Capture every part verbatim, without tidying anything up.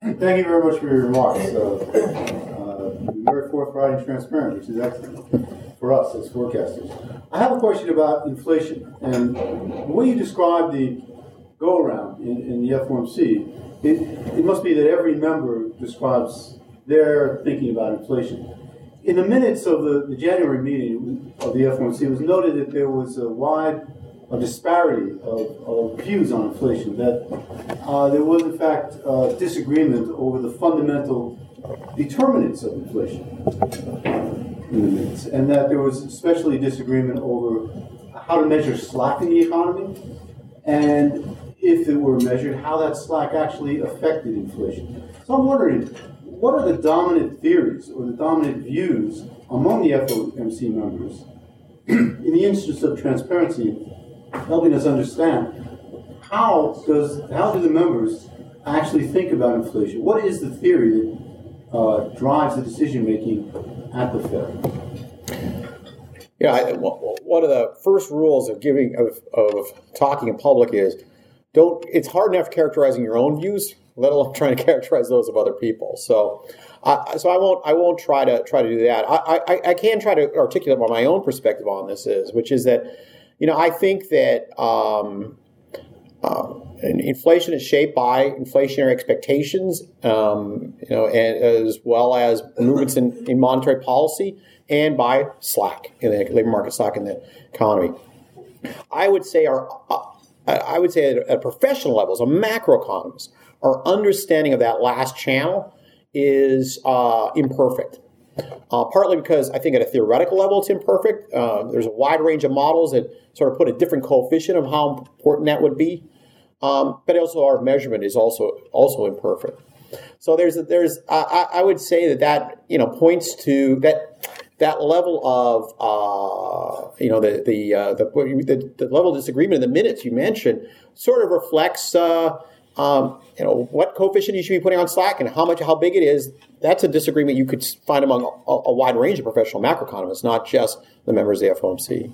Thank you very much for your remarks. Uh, uh, very forthright and transparent, which is excellent for us as forecasters. I have a question about inflation. And the way you describe the go-around in, in the F O M C, it, it must be that every member describes their thinking about inflation. In the minutes of the, the January meeting of the F O M C, it was noted that there was a wide a disparity of, of views on inflation, that uh, there was, in fact, uh, disagreement over the fundamental determinants of inflation in the minutes, and that there was especially disagreement over how to measure slack in the economy, and if it were measured, how that slack actually affected inflation. So I'm wondering, what are the dominant theories or the dominant views among the F O M C members in the interest of transparency, helping us understand how does how do the members actually think about inflation? What is the theory that uh, drives the decision making at the Fed? Yeah, I, one of the first rules of giving of, of talking in public is don't. It's hard enough characterizing your own views, let alone trying to characterize those of other people. So, uh, so I won't I won't try to try to do that. I, I I can try to articulate what my own perspective on this is, which is that. You know, I think that um, uh, inflation is shaped by inflationary expectations, um, you know, and, as well as movements in, in monetary policy and by slack in the labor market, slack in the economy. I would say our, uh, I would say at a professional level, as a macroeconomist, our understanding of that last channel is uh, imperfect. Uh, partly because I think at a theoretical level it's imperfect. Uh, there's a wide range of models that sort of put a different coefficient of how important that would be. Um, but also our measurement is also also imperfect. So there's there's uh, I, I would say that that you know points to that that level of uh, you know the the, uh, the the the level of disagreement in the minutes you mentioned sort of reflects. Uh, Um, you know, what coefficient you should be putting on slack and how much, how big it is. That's a disagreement you could find among a, a wide range of professional macroeconomists, not just the members of the F O M C.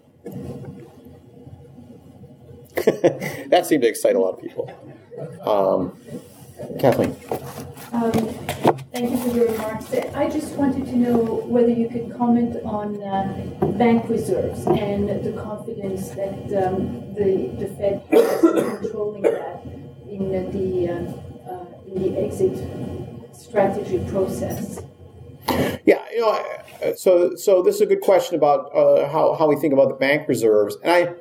That seemed to excite a lot of people. Um, Kathleen. Um, thank you for your remarks. I just wanted to know whether you could comment on uh, bank reserves and the confidence that um, the, the Fed has in controlling that in the uh, uh, in the exit strategy process. Yeah, you know, so so this is a good question about uh, how how we think about the bank reserves, and I.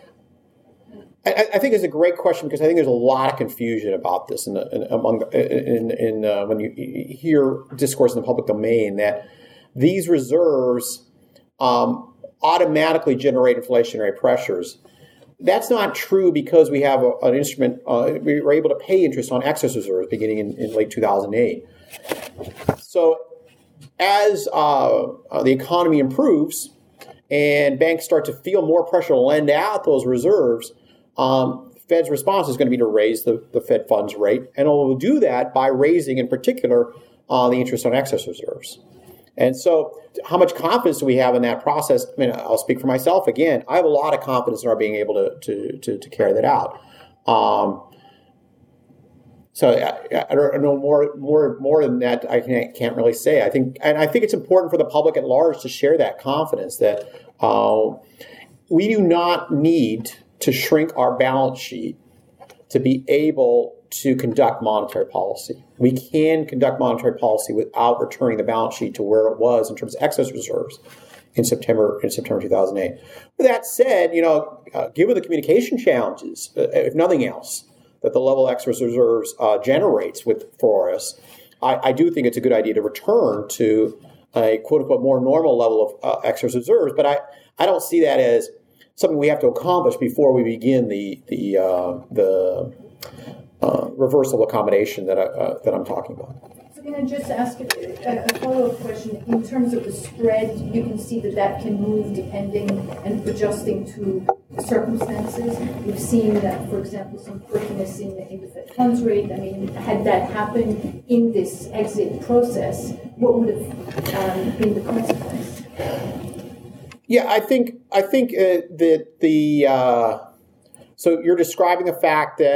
I think it's a great question because I think there's a lot of confusion about this in, the, in among in, in uh, when you hear discourse in the public domain that these reserves um, automatically generate inflationary pressures. That's not true because we have a, an instrument. Uh, we were able to pay interest on excess reserves beginning in, in late two thousand eight. So as uh, uh, the economy improves and banks start to feel more pressure to lend out those reserves, Um, Fed's response is going to be to raise the, the Fed funds rate, and it will do that by raising, in particular, uh, the interest on excess reserves. And so how much confidence do we have in that process? I mean, I'll speak for myself again. I have a lot of confidence in our being able to to, to, to carry that out. Um, so I, I don't know more more more than that. I can't, can't really say. I think, and I think it's important for the public at large to share that confidence that uh, we do not need to shrink our balance sheet to be able to conduct monetary policy. We can conduct monetary policy without returning the balance sheet to where it was in terms of excess reserves in September in September two thousand eight. With that said, you know, uh, given the communication challenges, uh, if nothing else, that the level of excess reserves uh, generates with for us, I, I do think it's a good idea to return to a quote unquote more normal level of uh, excess reserves. But I, I don't see that as something we have to accomplish before we begin the the uh, the uh, reversal accommodation that I, uh, that I'm talking about. So can I just ask a, a follow-up question? In terms of the spread, you can see that that can move depending and adjusting to circumstances. We've seen that, for example, some quirkiness in the, in the Fed funds rate. I mean, had that happened in this exit process, what would have um, been the consequence? Yeah, I think I think uh, that the uh, so you're describing the fact that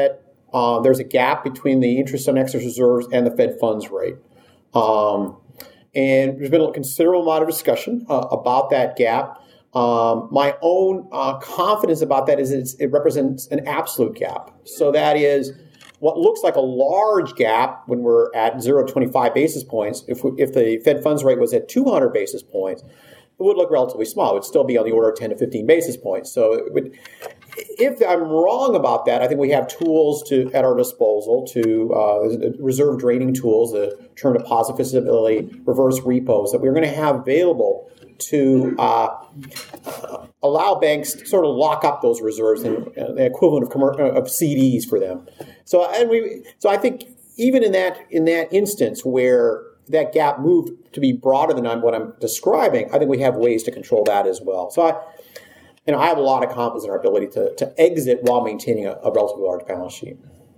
uh, there's a gap between the interest on excess reserves and the Fed funds rate. Um, and there's been a considerable amount of discussion uh, about that gap. Um, my own uh, confidence about that is it's, it represents an absolute gap. So that is what looks like a large gap when we're at zero to twenty-five basis points. If, we, if the Fed funds rate was at two hundred basis points, it would look relatively small. It would still be on the order of ten to fifteen basis points. So it would, if I'm wrong about that, I think we have tools to at our disposal to uh, reserve draining tools, the term deposit facility, reverse repos that we're going to have available to uh, allow banks to sort of lock up those reserves and uh, the equivalent of, commer- of C Ds for them. So and we, so I think even in that in that instance where that gap moved to be broader than I'm, what I'm describing, I think we have ways to control that as well. So I, you know, I have a lot of confidence in our ability to, to exit while maintaining a, a relatively large balance sheet.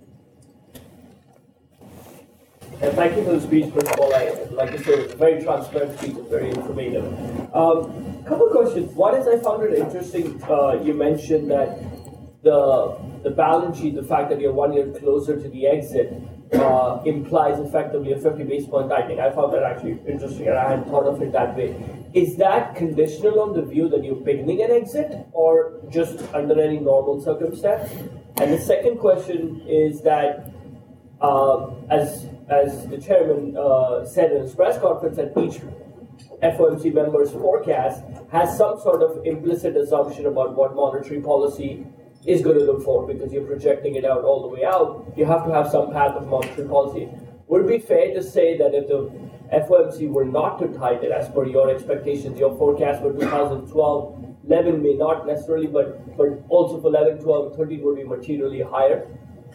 And thank you for the speech, first of all. I, like I said, it's a very transparent speech and very informative. Um, couple of questions. One is I found it interesting, uh, you mentioned that the the balance sheet, the fact that you're one year closer to the exit, uh, implies effectively a fifty basis point tightening. I found that actually interesting, and I hadn't thought of it that way. Is that conditional on the view that you're beginning an exit, or just under any normal circumstance? And the second question is that, uh, as as the chairman uh, said in his press conference, that each F O M C member's forecast has some sort of implicit assumption about what monetary policy is going to look for, because you're projecting it out all the way out. You have to have some path of monetary policy. Would it be fair to say that if the F O M C were not to tighten as per your expectations, your forecast for two thousand twelve, eleven may not necessarily, but, but also for eleven, twelve, and thirteen would be materially higher?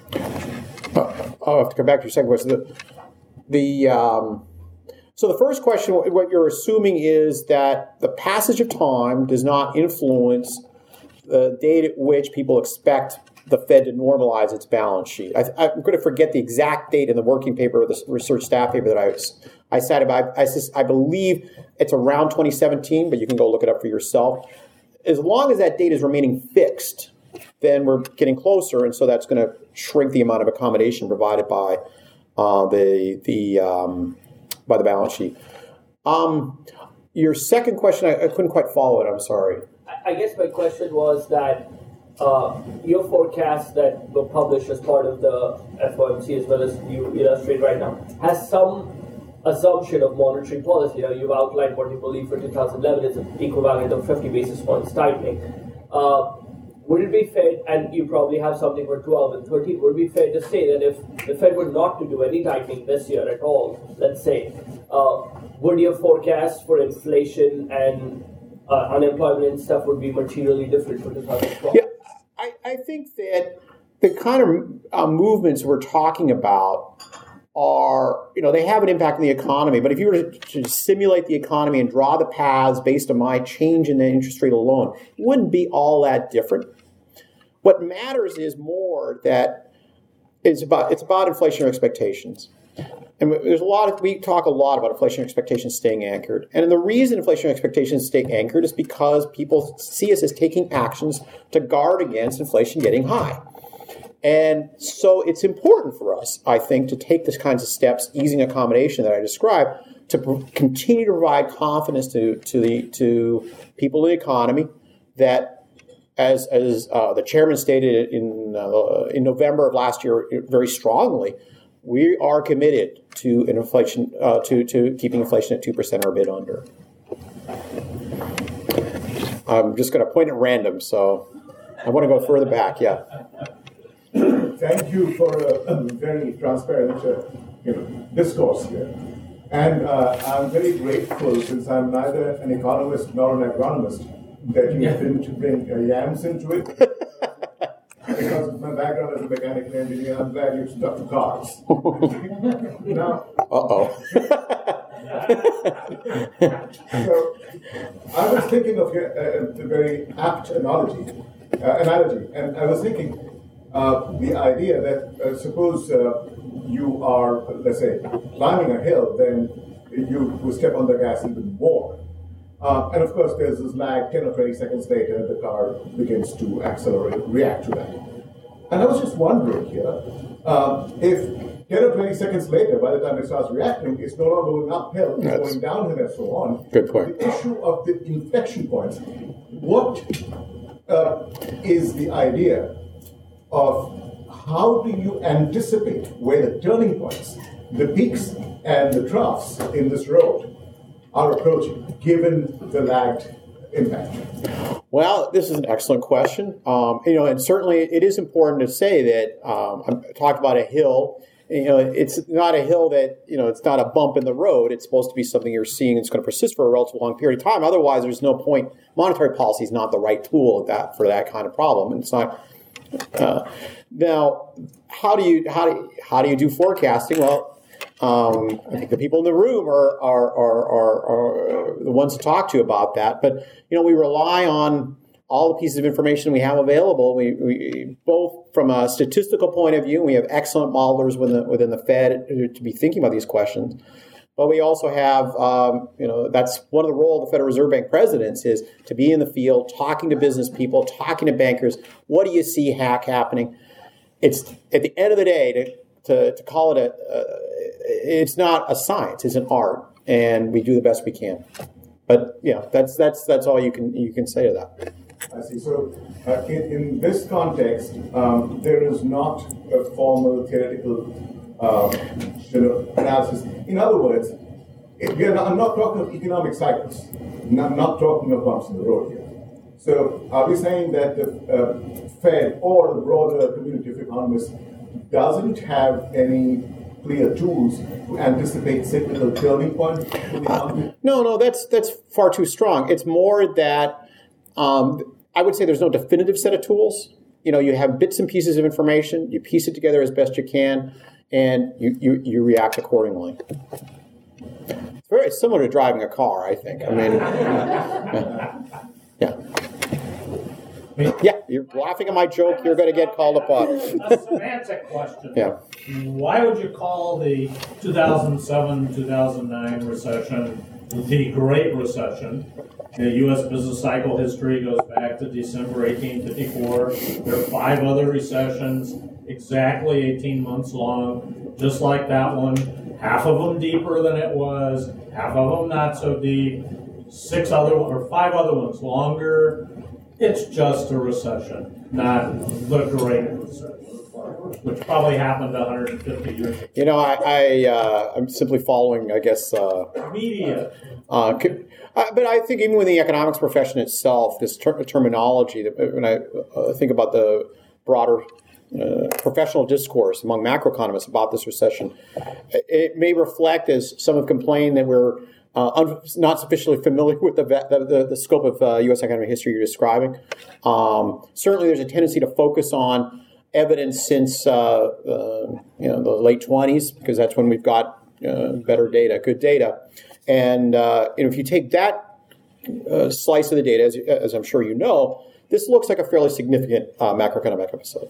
Uh, I'll have to come back to your second question. The, the um, so the first question, what you're assuming is that the passage of time does not influence the date at which people expect the Fed to normalize its balance sheet. I, I'm going to forget the exact date in the working paper or the research staff paper that I I cited, but I, I, I believe it's around twenty seventeen, but you can go look it up for yourself. As long as that date is remaining fixed, then we're getting closer, and so that's going to shrink the amount of accommodation provided by uh, the the um, by the balance sheet. Um, your second question, I, I couldn't quite follow it. I'm sorry. I guess my question was that uh, your forecast that were published as part of the F O M C, as well as you illustrate right now, has some assumption of monetary policy. Now, you've outlined what you believe for two thousand eleven is an equivalent of fifty basis points tightening. Uh, would it be fair, and you probably have something for twelve and thirteen, would it be fair to say that if the Fed were not to do any tightening this year at all, let's say, uh, would your forecast for inflation and Uh, unemployment and stuff would be materially different for two thousand twelve? Yeah, I, I think that the kind of uh, movements we're talking about are, you know, they have an impact on the economy. But if you were to, to simulate the economy and draw the paths based on my change in the interest rate alone, it wouldn't be all that different. What matters is more that it's about it's about inflationary expectations. And there's a lot of, we talk a lot about inflation expectations staying anchored. And the reason inflation expectations stay anchored is because people see us as taking actions to guard against inflation getting high. And so it's important for us, I think, to take these kinds of steps, easing accommodation that I described, to pr- continue to provide confidence to, to, the, to people in the economy that, as, as uh, the chairman stated in, uh, in November of last year very strongly, we are committed to an inflation uh, to to keeping inflation at two percent or a bit under. I'm just going to point at random, so I want to go further back. Yeah. Thank you for a, a very transparent, uh, you know, discourse here, and uh, I'm very grateful, since I'm neither an economist nor an agronomist, that you didn't bring uh, yams into it. Because of my background as a mechanical engineer, I'm glad you stuck to cars. Now, uh-oh. So, I was thinking of a, a very apt analogy, uh, analogy, and I was thinking uh, the idea that uh, suppose uh, you are, let's say, climbing a hill, then you will step on the gas even more. Uh, and of course, there's this lag, ten or twenty seconds later, the car begins to accelerate, react to that. And I was just wondering here, um, if ten or twenty seconds later, by the time it starts reacting, it's no longer going uphill, it's That's going downhill and so on. Good point. The issue of the inflection points. What uh, is the idea of how do you anticipate where the turning points, the peaks and the troughs in this road are approaching, given the lagged impact? Well, this is an excellent question. Um, you know, and certainly it is important to say that um, I talked about a hill. You know, it's not a hill that, you know, it's not a bump in the road. It's supposed to be something you're seeing that's going to persist for a relatively long period of time. Otherwise, there's no point. Monetary policy is not the right tool that for that kind of problem. And it's not. Uh, now, how do you how do you, how do you do forecasting? Well, Um, I think the people in the room are, are, are, are, are the ones to talk to about that. But, you know, we rely on all the pieces of information we have available. We, we both from a statistical point of view, we have excellent modelers within the, within the Fed to be thinking about these questions. But we also have, um, you know, that's one of the role of the Federal Reserve Bank presidents is to be in the field, talking to business people, talking to bankers. What do you see hack happening? It's at the end of the day to to, to call it a, uh, it's not a science; it's an art, and we do the best we can. But yeah, that's that's that's all you can you can say to that. I see. So, uh, in, in this context, um, there is not a formal theoretical um, you know, analysis. In other words, it, we are not, I'm not talking of economic cycles. I'm not talking of bumps in the road here. So, are we saying that the uh, Fed or the broader community of economists doesn't have any clear tools to anticipate cyclical turning points? Uh, no, no, that's that's far too strong. It's more that um, I would say there's no definitive set of tools. You know, you have bits and pieces of information, you piece it together as best you can, and you, you, you react accordingly. It's very similar to driving a car, I think. I mean, yeah. yeah. Yeah, you're laughing at my joke, you're going to get called upon. A semantic question. Yeah. Why would you call the two thousand seven, two thousand nine recession the Great Recession? The U S business cycle history goes back to December eighteen fifty-four. There are five other recessions, exactly eighteen months long, just like that one. Half of them deeper than it was, half of them not so deep. Six other or five other ones longer. It's just a recession, not the Great Recession, which probably happened one hundred fifty years ago. You know, I, I uh, I'm simply following, I guess, uh, media. Uh, uh, but I think even within the economics profession itself, this ter- terminology, that when I uh, think about the broader uh, professional discourse among macroeconomists about this recession, it may reflect, as some have complained, that we're Uh, un- not sufficiently familiar with the, the, the, the scope of uh, U S economic history you're describing. Um, certainly, there's a tendency to focus on evidence since uh, uh, you know the late twenties, because that's when we've got uh, better data, good data. And uh, you know, if you take that uh, slice of the data, as, as I'm sure you know, this looks like a fairly significant uh, macroeconomic episode.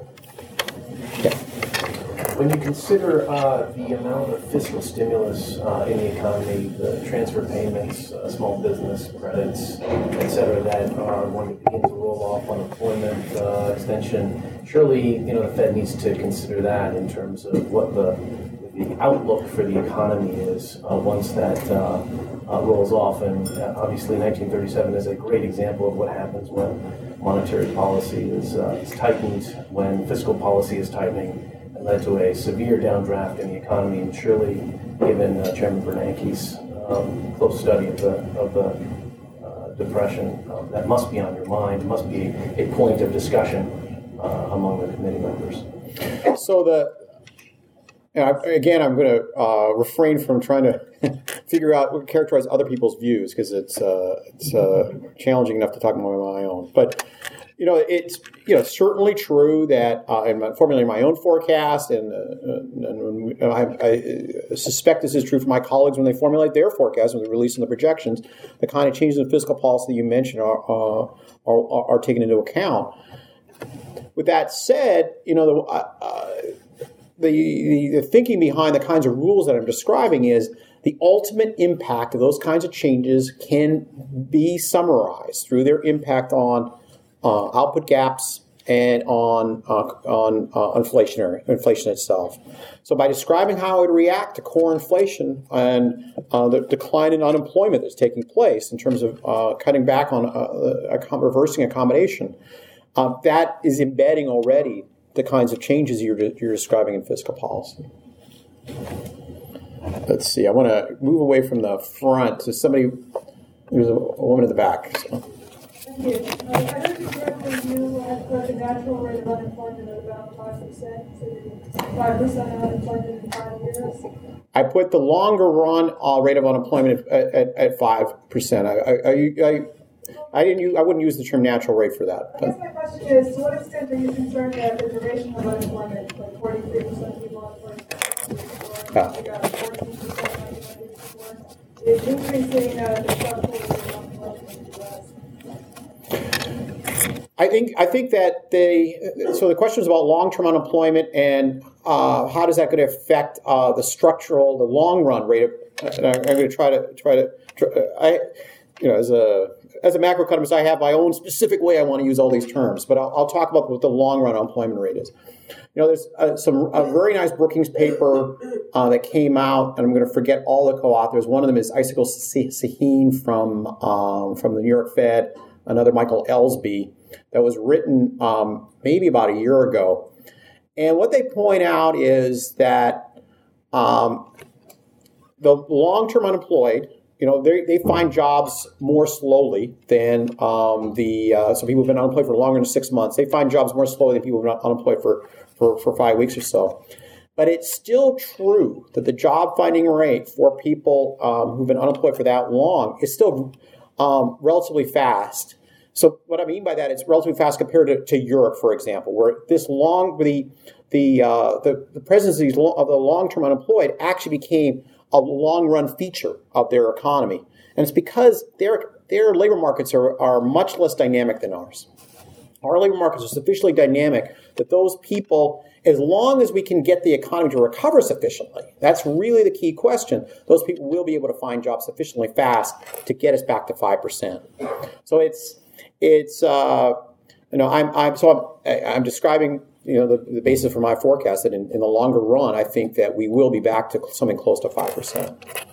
Yeah. When you consider uh, the amount of fiscal stimulus uh, in the economy, the transfer payments, uh, small business credits, et cetera, that are going to begin to roll off, unemployment uh, extension, surely you know the Fed needs to consider that in terms of what the the outlook for the economy is uh, once that uh, uh, rolls off. And uh, obviously, nineteen thirty-seven is a great example of what happens when monetary policy is, uh, is tightened, when fiscal policy is tightening. Led to a severe downdraft in the economy, and surely, given uh, Chairman Bernanke's um, close study of the of the uh, depression, uh, that must be on your mind. It must be a point of discussion uh, among the committee members. So the and I, again, I'm going to uh, refrain from trying to figure out characterize other people's views, because it's uh, it's uh, challenging enough to talk about my own, but. You know, it's you know certainly true that uh, in my, formulating my own forecast, and, uh, and I, I suspect this is true for my colleagues when they formulate their forecasts, when they're releasing the projections, the kind of changes in fiscal policy that you mentioned are uh, are, are taken into account. With that said, you know the, uh, the the the thinking behind the kinds of rules that I'm describing is the ultimate impact of those kinds of changes can be summarized through their impact on Uh, output gaps and on uh, on uh, inflationary inflation itself. So by describing how it would react to core inflation and uh, the decline in unemployment that's taking place in terms of uh, cutting back on uh, a, reversing accommodation, uh, that is embedding already the kinds of changes you're, you're describing in fiscal policy. Let's see. I want to move away from the front to somebody. There's a, a woman in the back. So. Thank you. Uh, I heard you correctly. You had put the natural rate of unemployment at about five percent. So five percent of unemployment in five years. I put the longer run uh, rate of unemployment at, at, at five percent. I, I, I, I didn't. Use, I wouldn't use the term natural rate for that. I guess my question is: to what extent are you concerned that the duration of unemployment, like forty-three percent of people unemployed, yeah. you got fourteen percent before, is increasing uh, the structural rate of unemployment in the U S? I think I think that they. So the question is about long-term unemployment and uh, how does that going to affect uh, the structural, the long-run rate of. And I, I'm going to try to try to. Try, I, you know, as a as a macroeconomist, I have my own specific way I want to use all these terms, but I'll, I'll talk about what the long-run unemployment rate is. You know, there's uh, some a very nice Brookings paper uh, that came out, and I'm going to forget all the co-authors. One of them is Icicle Saheen from um, from the New York Fed. Another Michael Ellsby, that was written um, maybe about a year ago. And what they point out is that um, the long-term unemployed, you know, they, they find jobs more slowly than um, the, uh, so people who've been unemployed for longer than six months, they find jobs more slowly than people who've been unemployed for, for, for five weeks or so. But it's still true that the job finding rate for people um, who've been unemployed for that long is still Um, relatively fast. So what I mean by that, it's relatively fast compared to, to Europe, for example, where this long the the uh, the, the presence of the long-term unemployed actually became a long-run feature of their economy, and it's because their their labor markets are are much less dynamic than ours. Our labor markets are sufficiently dynamic that those people, as long as we can get the economy to recover sufficiently, that's really the key question, those people will be able to find jobs sufficiently fast to get us back to five percent. So it's, it's uh, you know, I'm, I'm so I'm, I'm describing, you know, the, the basis for my forecast that in, in the longer run, I think that we will be back to something close to five percent.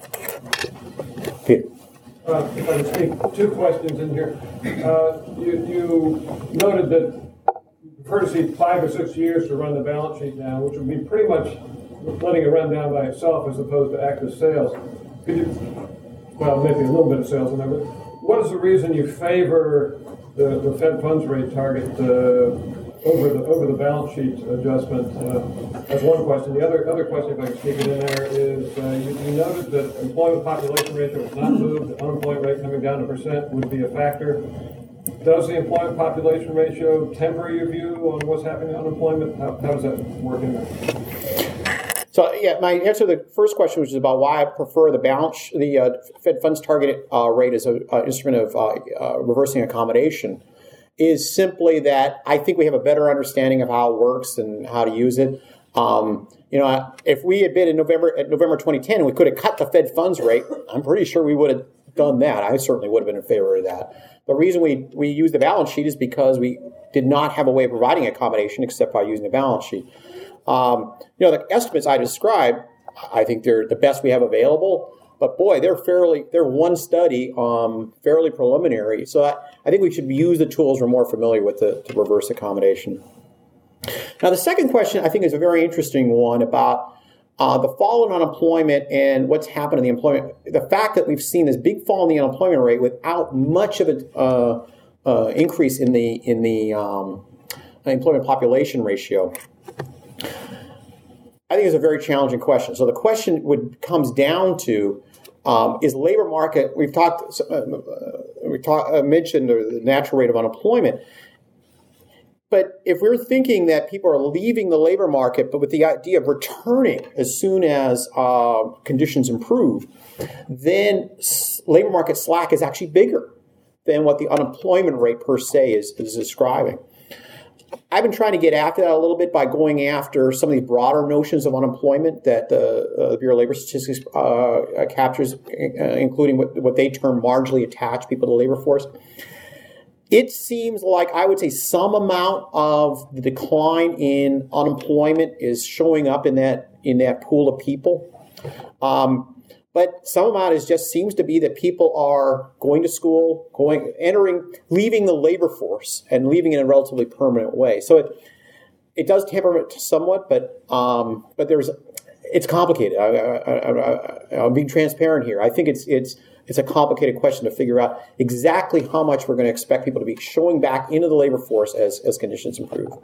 Peter. Uh, if I can speak, two questions in here. Uh, you, you noted that you prefer to see five or six years to run the balance sheet down, which would be pretty much letting it run down by itself as opposed to active sales. Could you, well, maybe a little bit of sales in there, but what is the reason you favor the, the Fed funds rate target uh, over the over the balance sheet adjustment? Uh, that's one question. The other other question, if I can sneak it in there, is uh, you, you noted that employment population ratio has not moved. The unemployment rate coming down a percent would be a factor. Does the employment population ratio temper your view on what's happening to unemployment? How, how does that work in there? So, yeah, my answer to the first question, which is about why I prefer the balance, the uh, Fed funds target uh, rate as an uh, instrument of uh, uh, reversing accommodation, is simply that I think we have a better understanding of how it works and how to use it. Um, you know, if we had been in November at November twenty ten and we could have cut the Fed funds rate, I'm pretty sure we would have done that. I certainly would have been in favor of that. The reason we we use the balance sheet is because we did not have a way of providing accommodation except by using the balance sheet. Um, you know, the estimates I described, I think they're the best we have available. But boy, they're fairly, they're one study, um, fairly preliminary. So I, I think we should use the tools we're more familiar with to, to reverse accommodation. Now, the second question I think is a very interesting one about uh, the fall in unemployment and what's happened in the employment. The fact that we've seen this big fall in the unemployment rate without much of an uh, uh, increase in the in the um, employment population ratio. I think it's a very challenging question. So the question would comes down to um, is labor market. We've talked. Uh, we talked uh, mentioned the natural rate of unemployment. But if we're thinking that people are leaving the labor market, but with the idea of returning as soon as uh, conditions improve, then labor market slack is actually bigger than what the unemployment rate per se is, is describing. I've been trying to get after that a little bit by going after some of these broader notions of unemployment that the uh, Bureau of Labor Statistics uh, captures, uh, including what, what they term marginally attached people to the labor force. it seems like I would say some amount of the decline in unemployment is showing up in that in that pool of people. Um, but some amount is just seems to be that people are going to school, going, entering, leaving the labor force and leaving in a relatively permanent way. So it it does temper it somewhat, but um, but there's it's complicated. I, I, I, I'm being transparent here. I think it's it's it's a complicated question to figure out exactly how much we're going to expect people to be showing back into the labor force as as conditions improve.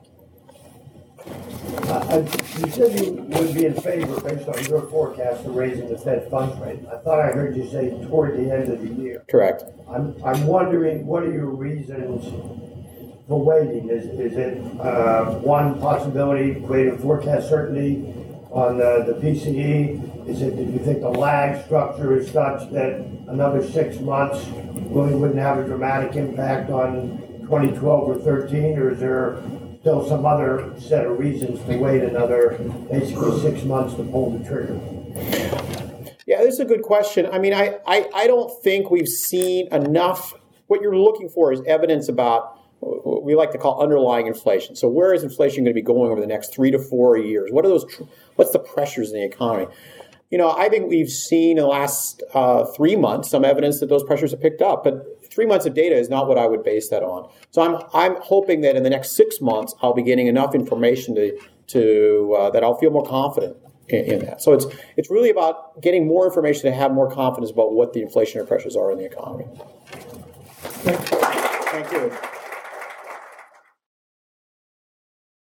Uh, you said you would be in favor, based on your forecast, of raising the Fed funds rate. I thought I heard you say toward the end of the year. Correct. I'm I'm wondering, what are your reasons for waiting? Is is it uh, one possibility, greater forecast certainty on the, the P C E? Is it that you think the lag structure is such that another six months really wouldn't have a dramatic impact on twenty twelve or thirteen, or is there still some other set of reasons to wait another basically six months to pull the trigger? Yeah, this is a good question. I mean, I, I, I don't think we've seen enough. What you're looking for is evidence about what we like to call underlying inflation. So where is inflation going to be going over the next three to four years? What are those? Tr- what's the pressures in the economy? You know, I think we've seen in the last uh, three months some evidence that those pressures have picked up, but three months of data is not what I would base that on. So I'm I'm hoping that in the next six months I'll be getting enough information to to uh, that I'll feel more confident in, in that. So it's it's really about getting more information to have more confidence about what the inflationary pressures are in the economy. Thank you.